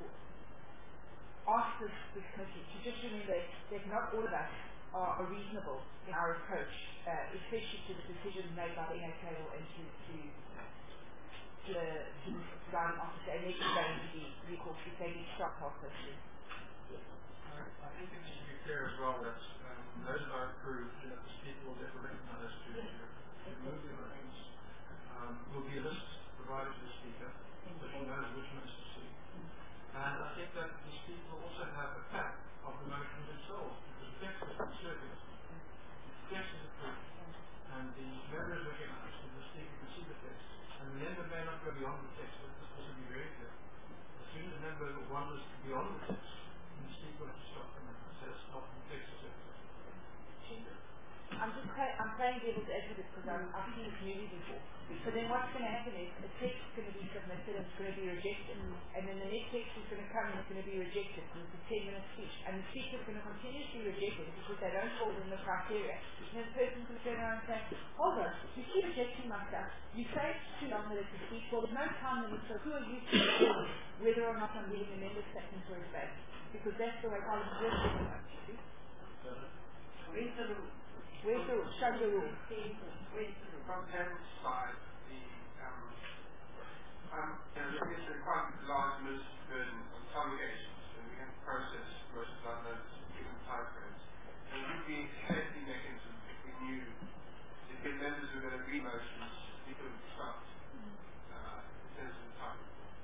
ask this, this committee to just remember that not all of us are, are reasonable in our approach, uh, especially to the decisions made by the N A table and to, to, to the to the presiding officer, and they're going to be recourse if they need stop half person. I think it should be clear as well that um, those are approved, that the speaker will therefore recognize to, to, to remove the motions. Um, will be a list provided to the speaker, so she knows which ones to see. And I think that the speaker will also have a pack of the motions themselves, because the text is circular. The text is approved, and the member is recognized, and the speaker can see the text. And the member may not go beyond the text, but this will be very clear. As soon as the member wanders beyond the text, the speaker will have to stop and say stop the text is circular. I'm just play, I'm playing devil's advocate because I've, I've seen this movie before. So then what's going to happen is a text is going to be submitted and it's going to be rejected. Mm. And then the next text is going to come and it's going to be rejected. And it's a ten minute speech. And the speaker is going to continuously reject it because they don't fall in the criteria. And then the person can turn around and say, hold on, you keep rejecting my stuff. You say it's too long that it's a speech. Well, there's no time limit, so who are you to determine whether or not I'm giving a member statement for his debate? Because that's the way Parliament works in the country, see? Where's the rule? Where's the rule? Show the rule. Where's the rule? From Taylor's side, the um, um, there is a quite large ministry burden on some occasions, and we have to process motions like those given time frames. And it would be a safety mechanism if we knew if the members were going to read motions, we could start uh, in terms of the time.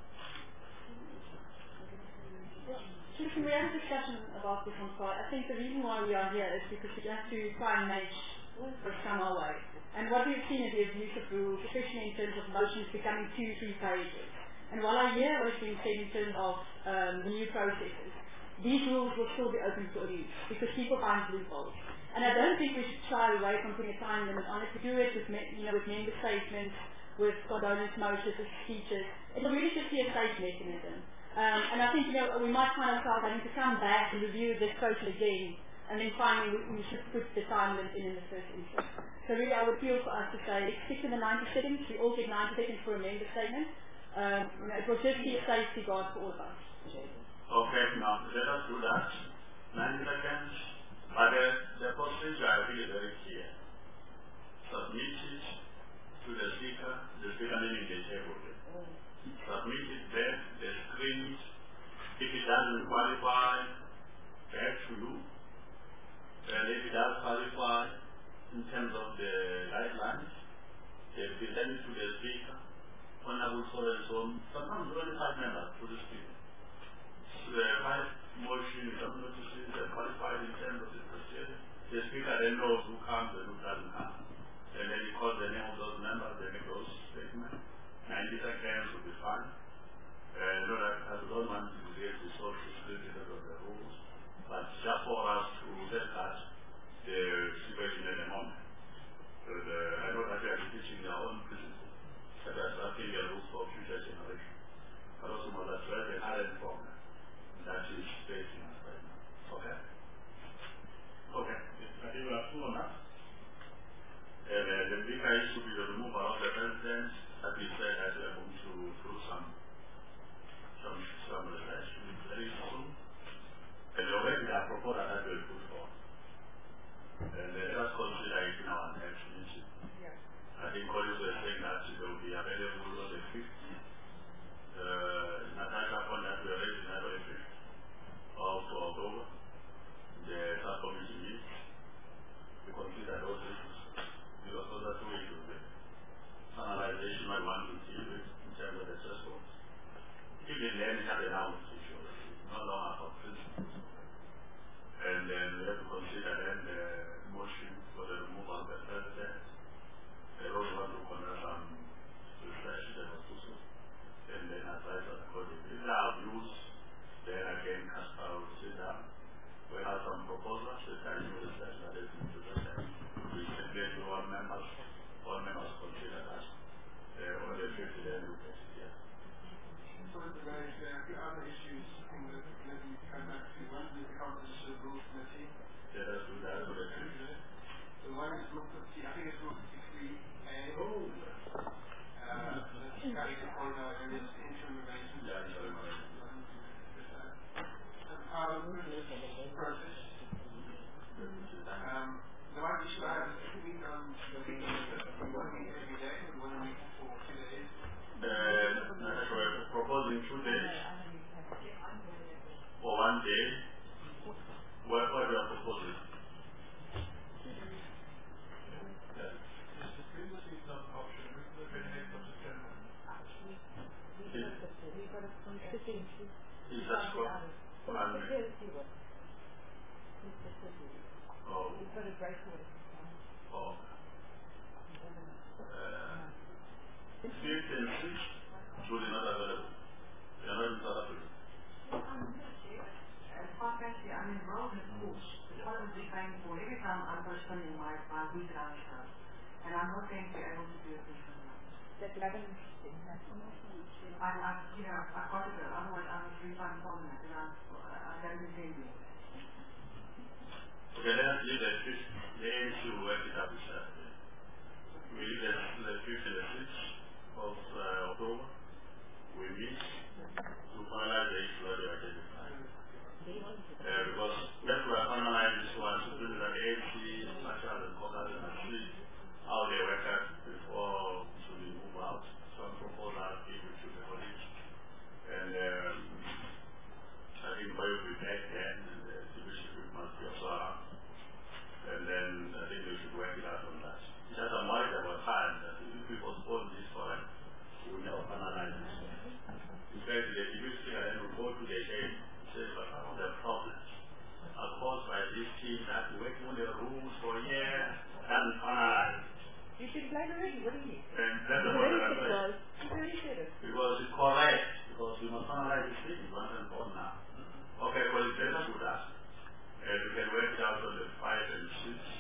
Listen, we had a discussion about this on Friday. I think the reason why we are here is because we have to try and match or some our way. And what we've seen is the abuse of rules, especially in terms of motions becoming two, three pages. And while I hear what is being said in terms of um, the new processes, these rules will still be open for abuse because people find loopholes. And I don't think we should shy away from putting a time limit on it. To do it with, you know, with member statements, with condolence motions, with speeches, it will really just be a safe mechanism. Um, and I think, you know, we might find ourselves having to come back and review this quote again, and then finally we, we should put the time limit in in the first instance. So really I would feel for us to say, stick to the ninety seconds, we all get ninety seconds for a member statement. Um, you know, it will just be a safety guard for all of us. Okay, now let us do that. ninety seconds. But the, the procedure I think is very clear. Submit it to the speaker, the speaker meaning the shareholder. Submit it there, the screen. If it doesn't qualify, back to you. And if it does qualify in terms of the guidelines, they present it to the speaker. Honorable so and so, sometimes only five members to the speaker. So the five motions, some notices, they're qualified in terms of the procedure. The speaker then knows who comes and who doesn't come. And then he calls the name of those members, they make those statements. ninety seconds will be fine. And you know that I don't want to create the social security of the rules, but just for us to look at the situation at the moment. So the, I know that we are teaching our own principles, but that's something that rules for future generations. But also know that we have an added problem that is facing us right now. Okay? Okay. I think we are full enough. And uh, the bigger issue is the removal of the president. As we said, that we are going to do some some some research very soon. And already there are proposals that we will put forward. And uh, let us consider it in our next meeting. Yeah. I think colleagues were saying that it will be available on the fifth. Uh, Natasha found that we are ready on the fifth of October. The subcommittee meets. We consider those issues. Because those are two issues. Analyzation I want to deal with in terms of the thresholds. Even then it has an out issue. It's no longer for principles. And then we have to consider then the motion for the removal of the president. They also want to conduct some research that was also. And then advise us accordingly. If there are views, then again Casper will sit down. We have some proposals, the time of research that is in the research. We simply to all members, all members consider that. Uh, on the fifth day, we get it, yeah. So the very uh, the other issues in the committee come back to one is the Composition Rules Committee. Let us do that on the fifth. So one is Rule fifty, I think it's Rule fifty-three A. Oh. Uh, that's cutting the corridor areas, interim arrangements. Yeah, interim arrangements. Part of the process. Um, the one issue I have is two weeks on the weekend, one week every day, and one week for two days. Uh, we're proposing two days for one day. What, what we are proposing? Yeah. Is the previously not an option? We could have been eighth of September. Is that what? One minute. Oh. We've got a breakaway. Oh. Uh, fifth and sixth, truly not available. They are not in South Africa. Quite frankly, I'm enrolled in a course. It's what I was paying for. Every time I'm postponing my, my week around show. And I'm not going to be able to do it this time. That's eleven. I, I, you know, I've got to go. Otherwise, I'm a three-time foreigner. And I, I don't intend to. Okay, let us leave the fifth. The aim to work it out with Saturday. We leave the, the fifth and the sixth of uh, October. We meet to finalize the issue that we identified. Uh, because just to finalize this one, to do that A C, Marshall and Congress and see how they work out before to be move out. Some proposals give it to the colleagues. And um, I think Boy will be back then, and the division must be also around. And then I think we should work it out on that. It's just I'm worried about time that if we postpone this for it, we will never finalize this one. In fact, the division then will go to the game, say, but some of the problems are caused by this team that working on the rules for a year and finalize. You should blame already, what do you mean? And that's what I'm saying. Because it's correct, because we must finalize this thing once and for all now. Okay, well, let us do that. And we can work it out on the five and six.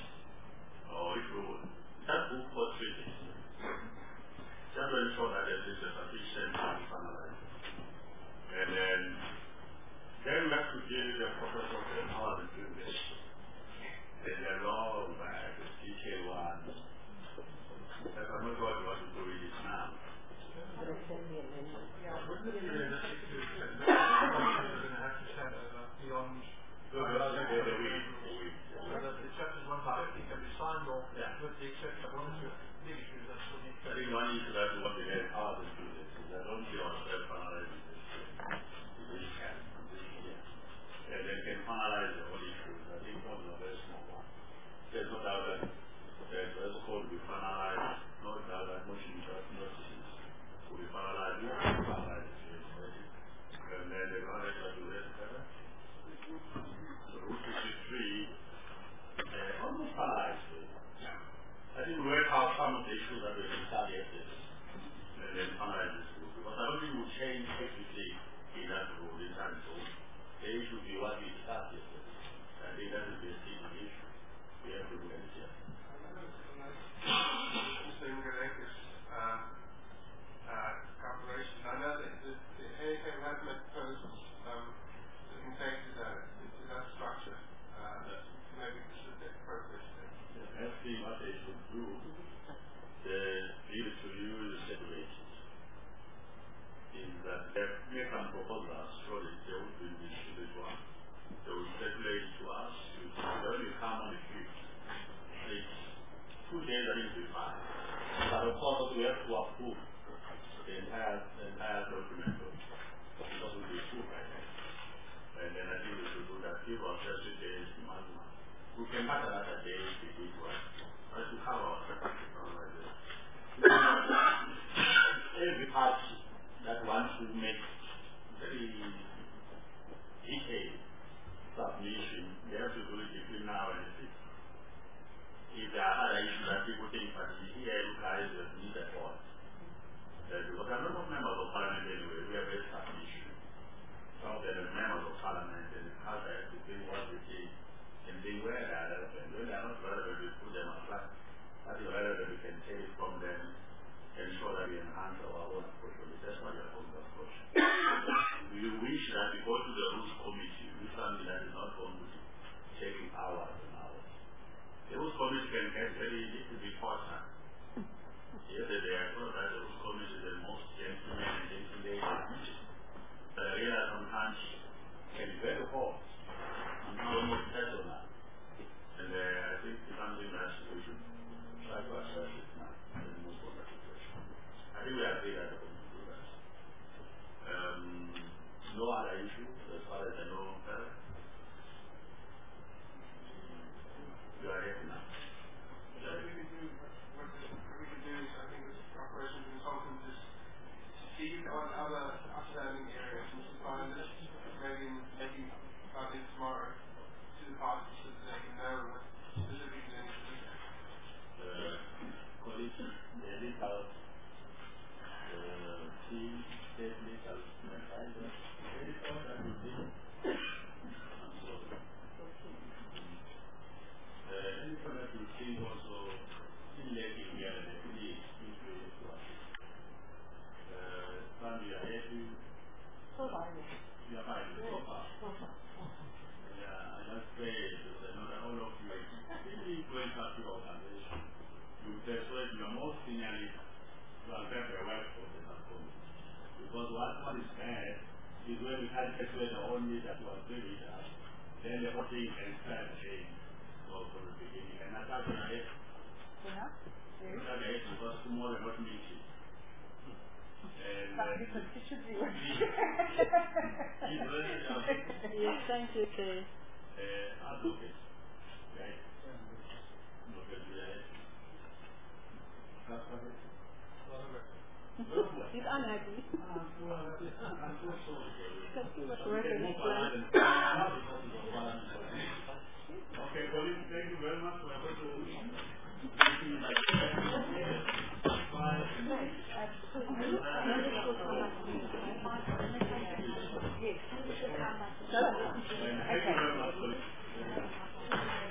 called we finalize, not that that motion just notices. We finalize, we have to finalize it. And then the other side to rest better. So Route sixty-three, uh, almost finalized. I think we work out some of the issues that we started yesterday. And then finalize this route. Because I don't think we'll change everything in that road in time zone. The issue will be what we started yesterday. I think that will be a serious issue. We have to do it here. Mister Ingradakis, uh, uh, calculation. I know that the, the A F M has made proposals um, that can take to that, to that structure. Uh, that maybe facilitate progress there. Yeah, I think what they should do, they need to use separations. Is that they make some proposals, surely they will be distributed to us. They will circulate to us. When you come on the fifth, it's two days that will be fine. But of course, we have to approve the entire, the entire document because it will be approved by them. And then I think we should do that. Give us thirty days to maximum. We can have another day if we need to. But to cover ourselves, like this. Every party that wants to make very detailed submission, they have to do it between now and the fifth. If there are other issues that people think, but here you guys need a voice. Uh, because there are a lot of members of parliament anyway, we have a submission. Some of them are members of parliament and it's hard to think what they say and they where they are relevant. When they are not relevant, we put them aside. That is relevant, we can take it from them and ensure that we enhance our own approach. That's why we are holding the approach. We wish that we go to the rules committee, we something that is not going to be taking hours and hours. The rules committee can get very little bit part-time. Yesterday I thought that the rules committee is the most gentleman and gentleman committee. But I realize sometimes can be very hot and almost personal. And uh, I think it's something that we should try to address it now and move on that situation. I think we agree that we're going to do that. Um, no other issue as far as I know. Uh, you are ready now. What we can do, what we can do is, I think, as operation consultant is see on other outstanding areas and supply this, maybe maybe starting tomorrow to the parties so that they can know what specifically they need to look at. Uh, colleagues, the legal uh, team, state legal advisor, there is all that we do. I'm sorry. Uh, anything that you think also in letting me and the police into to us. Uh, some we are happy. So far, yes. We are fine so far. Yeah, I just pray to say, no, that all of you really influence us to organization. You persuade your most seniorly to accept the work of the community. Because what one is bad is when we can't persuade only that you are doing that, then the whole thing can start change. So from the beginning, and that's how I get. Yeah? Yes. Because tomorrow we're not meeting. And uh, yes, thank you, Kay. Uh, advocate. Right? Advocate, yeah. He's unhappy. Let's see what's working. Okay, colleagues, thank you very much for your contribution. Thank you. Thank you very much.